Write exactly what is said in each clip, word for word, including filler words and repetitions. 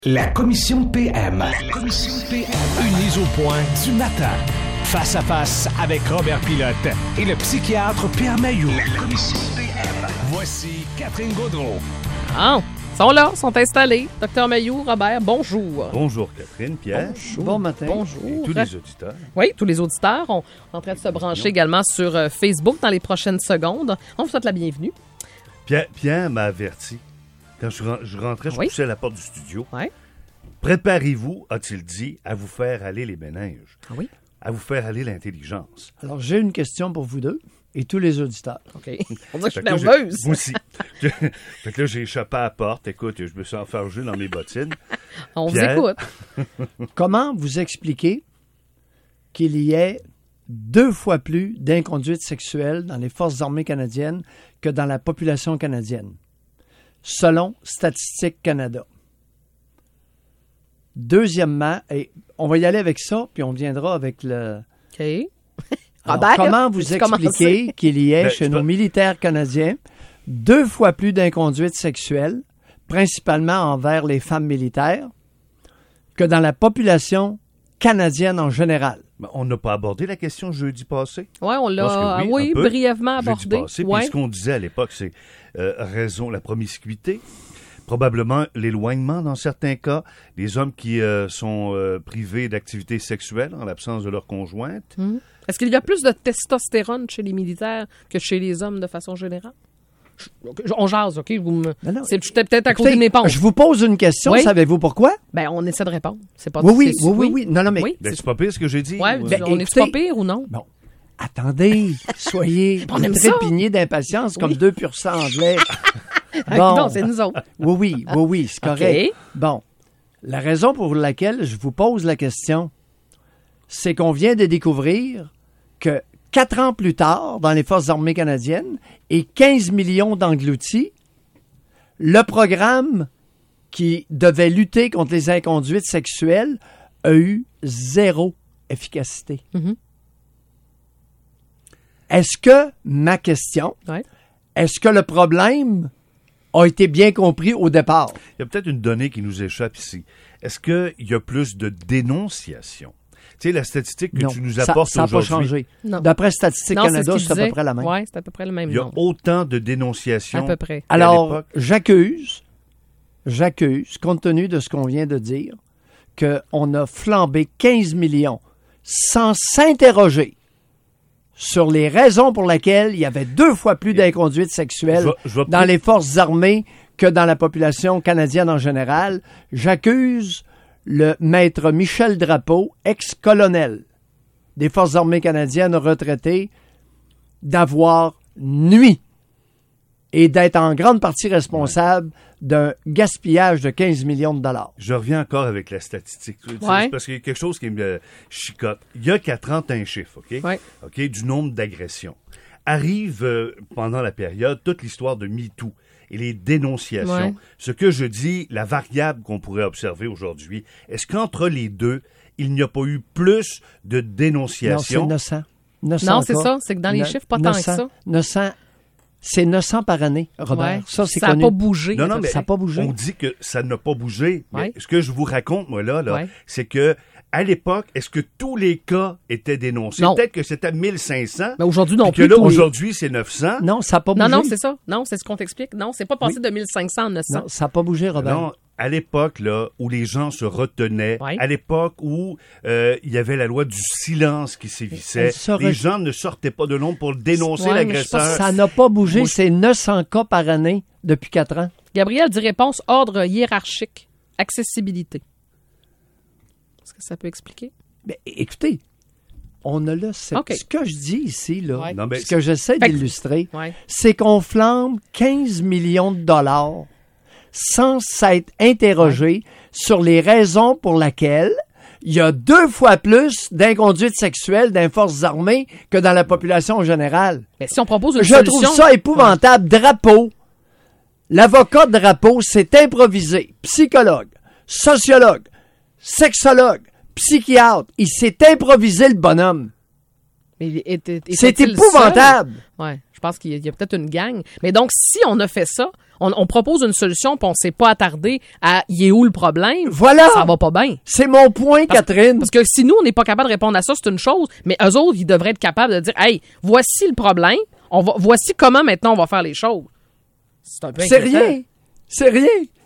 La commission P M. La commission P M. Une mise au point du matin. Face à face avec Robert Pilote et le psychiatre Pierre Mailloux. La commission P M. Voici Catherine Gaudreault. Ah, ils sont là, sont installés. Docteur Mailloux, Robert, bonjour. Bonjour Catherine, Pierre. Bonjour. Bon matin. Bonjour. Et tous les auditeurs. Oui, tous les auditeurs. On est en train de se brancher également sur euh, Facebook dans les prochaines secondes. On vous souhaite la bienvenue. Pierre, Pierre m'a averti. Quand je, je rentrais, je Oui. poussais à la porte du studio. Oui. Préparez-vous, a-t-il dit, à vous faire aller les méninges. Ah oui? À vous faire aller l'intelligence. Alors, j'ai une question pour vous deux et tous les auditeurs. OK. On dirait que je suis Fait que là, j'ai- nerveuse. Moi aussi. Fait que là, j'ai échappé à la porte. Écoute, je me suis enfargé dans mes bottines. On vous Pierre. écoute. Comment vous expliquez qu'il y ait deux fois plus d'inconduites sexuelles dans les Forces armées canadiennes que dans la population canadienne, selon Statistique Canada? Deuxièmement, et on va y aller avec ça, puis on viendra avec le... OK. Alors, Robert, comment vous veux-tu commencer? expliquez qu'il y ait Ben, chez je nos peux- militaires canadiens deux fois plus d'inconduites sexuelles, principalement envers les femmes militaires, que dans la population canadienne en général? Ben, on n'a pas abordé la question jeudi passé. Oui, on Je l'a pense que oui, oui, un peu. brièvement Jeudi abordé. passé. Ouais. Puis ce qu'on disait à l'époque, c'est euh, raison, la promiscuité. Probablement l'éloignement dans certains cas, les hommes qui euh, sont euh, privés d'activités sexuelles en l'absence de leur conjointe. Hum. Est-ce qu'il y a plus de testostérone chez les militaires que chez les hommes de façon générale? Je- on jase, OK? Vous me... Non, non. C'est j'étais peut-être à Écoutez, côté de mes pompes. je vous pose une question, Oui. savez-vous pourquoi? Ben, on essaie de répondre. C'est pas Oui, oui, c'est- oui, oui, oui. Non, non, mais... Oui, Ben, c'est- c'est pas pire ce que j'ai dit. Ouais, ou- Ben, on est-tu écoutez- pas pire ou non? Bon, attendez, soyez On aime ça. trépignés d'impatience comme Oui. deux pur sang anglais. Ah, non, c'est nous autres. Oui, oui, oui, oui, c'est correct. OK. Bon, la raison pour laquelle je vous pose la question, c'est qu'on vient de découvrir que quatre ans plus tard, dans les Forces armées canadiennes, et quinze millions d'engloutis, le programme qui devait lutter contre les inconduites sexuelles a eu zéro efficacité. Mhm. Est-ce que, ma question, Ouais. est-ce que le problème a été bien compris au départ? Il y a peut-être une donnée qui nous échappe ici. Est-ce qu'il y a plus de dénonciation? Tu sais, la statistique que Non, tu nous ça- apportes ça n'a pas aujourd'hui, changé. Non. D'après Statistique Non, Canada, ce qu'il c'est à peu disait. près la même. Oui, c'est à peu près le même il y a nombre. autant de dénonciations. À peu près. qu'à Alors, l'époque. j'accuse, j'accuse, compte tenu de ce qu'on vient de dire, qu'on a flambé quinze millions sans s'interroger sur les raisons pour lesquelles il y avait deux fois plus d'inconduites sexuelles Je vais- je vais dans peut-être- les forces armées que dans la population canadienne en général. J'accuse le maître Michel Drapeau, ex-colonel des forces armées canadiennes retraité, d'avoir nui et d'être en grande partie responsable d'un gaspillage de quinze millions de dollars. Je reviens encore avec la statistique. Tu sais, Ouais. c'est parce qu'il y a quelque chose qui me chicote. Il y a qu'à trente un chiffres, OK? Ouais. OK, du nombre d'agressions. Arrive euh, pendant la période toute l'histoire de MeToo et les dénonciations. Ouais. Ce que je dis, la variable qu'on pourrait observer aujourd'hui, est-ce qu'entre les deux, il n'y a pas eu plus de Non, c'est dénonciations? neuf cents. neuf cents Non, c'est cas. ça. C'est que dans les Ne- chiffres, pas tant que ça. neuf cents. C'est neuf cents par année, Robert. Ouais. Ça, c'est Ça n'a connu. pas bougé. Non, non, à peu mais ça n'a pas bougé. on dit que ça n'a pas bougé. Mais Ouais. ce que je vous raconte, moi, là, là Ouais. c'est que à l'époque, est-ce que tous les cas étaient dénoncés? Non. Peut-être que c'était mille cinq cents. Mais aujourd'hui, non puis plus. que là, tous les- aujourd'hui, c'est neuf cents. Non, ça n'a pas bougé. Non, non, c'est ça. Non, c'est ce qu'on t'explique. Non, c'est pas passé de mille cinq cents à neuf cents. Non, ça n'a pas bougé, Robert. Non, à l'époque, là, où les gens se retenaient, Ouais. à l'époque où euh, il y avait la loi du silence qui sévissait, Elle se les re- gens ne sortaient pas de l'ombre pour dénoncer Ouais, mais je sais pas l'agresseur. Ça n'a pas bougé. Moi, je- C'est neuf cents cas par année depuis quatre ans. Gabriel dit réponse ordre hiérarchique. Accessibilité. Est-ce que ça peut expliquer? Mais écoutez, on a là... c'est- OK. Ce que je dis ici, là, Ouais. Non, mais ce que j'essaie Fait que- d'illustrer, Ouais. c'est qu'on flambe quinze millions de dollars sans s'être interrogé sur les raisons pour lesquelles il y a deux fois plus d'inconduites sexuelles dans les forces armées que dans la population en général. Mais si on propose une Je solution... trouve ça épouvantable. Drapeau, l'avocat de Drapeau s'est improvisé psychologue, sociologue, sexologue, psychiatre. Il s'est improvisé, le bonhomme. Mais il était- C'est était-il épouvantable. seul? Ouais, je pense qu'il y a, il y a peut-être une gang. Mais donc, si on a fait ça, on, on propose une solution puis on s'est pas attardé à il est où le problème. Voilà! Ça va pas bien. C'est mon point, Parce, Catherine. parce que si nous, on n'est pas capable de répondre à ça, c'est une chose, mais eux autres, ils devraient être capables de dire, hey, voici le problème, on va, voici comment maintenant on va faire les choses. C'est un peu C'est inquiétant. rien. C'est rien.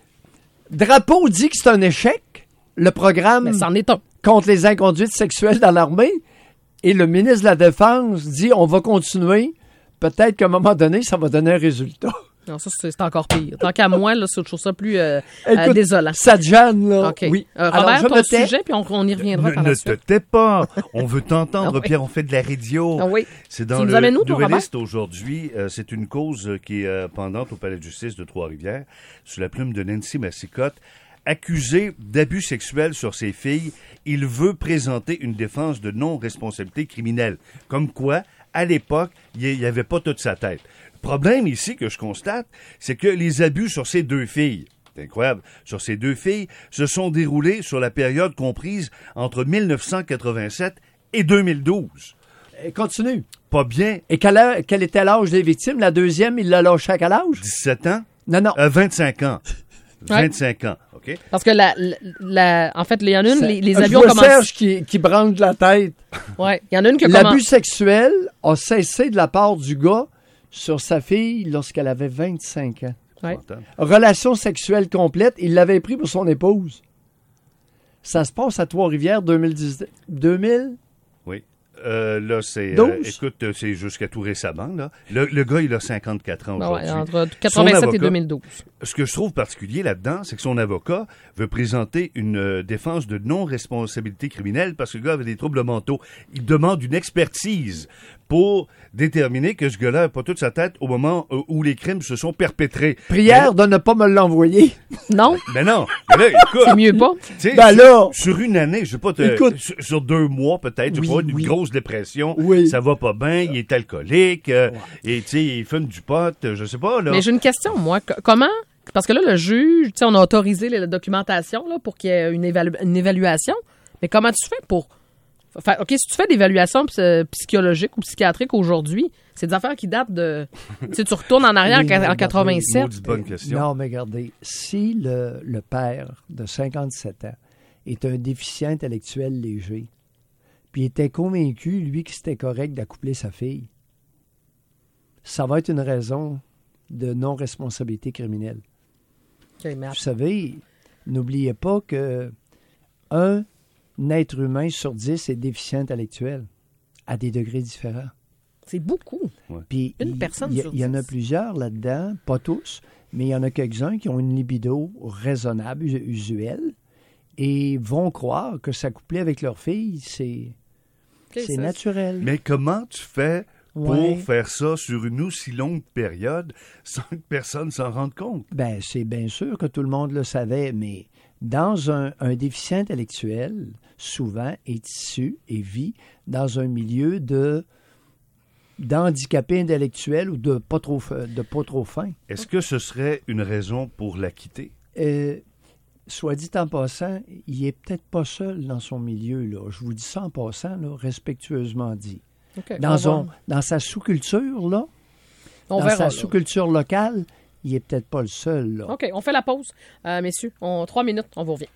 Drapeau dit que c'est un échec, le programme Mais c'en est un. contre les inconduites sexuelles dans l'armée. Et le ministre de la Défense dit on va continuer. Peut-être qu'à un moment donné, ça va donner un résultat. Non, ça, c'est, c'est encore pire. Tant qu'à moi, là, c'est autre chose ça plus euh, Écoute, euh, désolant. Ça te gêne, là. OK. Oui. Euh, Alors, Robert, je ton me tais. sujet, puis on, on y reviendra Ne, par ne la te suite. tais pas. On veut t'entendre, Ah oui. Pierre. On fait de la radio. Ah oui. C'est dans Tu nous le amènes où, toi, Nouvelliste aujourd'hui. Euh, c'est une cause euh, qui est euh, pendante au Palais de justice de Trois-Rivières, sous la plume de Nancy Massicotte. Accusé d'abus sexuels sur ses filles, il veut présenter une défense de non-responsabilité criminelle. Comme quoi, à l'époque, il n'y avait pas toute sa tête. Le problème ici que je constate, c'est que les abus sur ces deux filles, c'est incroyable, sur ces deux filles, se sont déroulés sur la période comprise entre mille neuf cent quatre-vingt-sept et deux mille douze. Et continue. Pas bien Et quel, heure- quel était l'âge des victimes? La deuxième, il l'a lâché à quel âge? dix-sept ans, Non, non. euh, vingt-cinq ans. Ouais. vingt-cinq ans, OK? Parce que la, la, la- en fait, il y en a une, Ça- les, les je abus ont vois commencé. Serge qui, qui branle la tête. Ouais, il y en a une qui a L'abus commencé. sexuel a cessé de la part du gars sur sa fille lorsqu'elle avait vingt-cinq ans. Ouais. Relation sexuelle complète, il l'avait pris pour son épouse. Ça se passe à Trois-Rivières deux mille dix, deux mille? Oui. Euh, là, c'est... euh, douze? écoute, euh, c'est jusqu'à tout récemment, là. Le, le gars, il a cinquante-quatre ans Ben ouais, aujourd'hui. entre quatre-vingt-sept Son et avocat- deux mille douze. Ce que je trouve particulier là-dedans, c'est que son avocat veut présenter une euh, défense de non-responsabilité criminelle parce que le gars avait des troubles mentaux. Il demande une expertise pour déterminer que ce gars-là n'a pas toute sa tête au moment euh, où les crimes se sont perpétrés. Prière de ne pas me l'envoyer. Non, Mais non, mais là, écoute, c'est mieux pas. tu sais, Ben sur, là- sur une année, je sais pas, te- Écoute. sur, sur deux mois peut-être, je Oui, sais pas, une oui. grosse dépression, Oui. ça va pas bien, il est alcoolique, euh, et tu sais, il fume du pot, euh, je sais pas, là. Mais j'ai une question, moi. C- comment... Parce que là, le juge, tu sais, on a autorisé la documentation là, pour qu'il y ait une, évalu- une évaluation. Mais comment tu fais pour... Fait, OK, si tu fais des évaluations ps- psychologiques ou psychiatriques aujourd'hui, c'est des affaires qui datent de... Tu sais, tu retournes en arrière Oui, en qua- en regardez, quatre-vingt-sept. Maudite bonne question. Non, mais regardez, si le, le père de cinquante-sept ans est un déficient intellectuel léger, puis était convaincu, lui, que c'était correct d'accoupler sa fille, ça va être une raison de non-responsabilité criminelle. OK, mais Vous savez, n'oubliez pas que un être humain sur dix est déficient intellectuel à des degrés différents. c'est beaucoup. Puis Une il- personne il y a- sur Il y en a dix. plusieurs là-dedans, pas tous, mais il y en a quelques-uns qui ont une libido raisonnable, us- usuelle, et vont croire que s'accoupler avec leur fille, c'est OK, c'est ça- naturel. Mais comment tu fais pour Ouais. faire ça sur une aussi longue période sans que personne s'en rende compte? Ben, c'est bien sûr que tout le monde le savait, mais dans un, un déficient intellectuel, souvent est issu et vit dans un milieu de d'handicapé intellectuel ou de pas trop fa- de pas trop fin. Est-ce que ce serait une raison pour la quitter? Euh, soit dit en passant, il est peut-être pas seul dans son milieu là. Je vous dis ça en passant là, respectueusement dit. OK, on Dans va- son dans sa sous-culture là, on dans verra, sa là. sous-culture locale, il est peut-être pas le seul là. OK, on fait la pause. Euh, messieurs, on, trois minutes, on vous revient.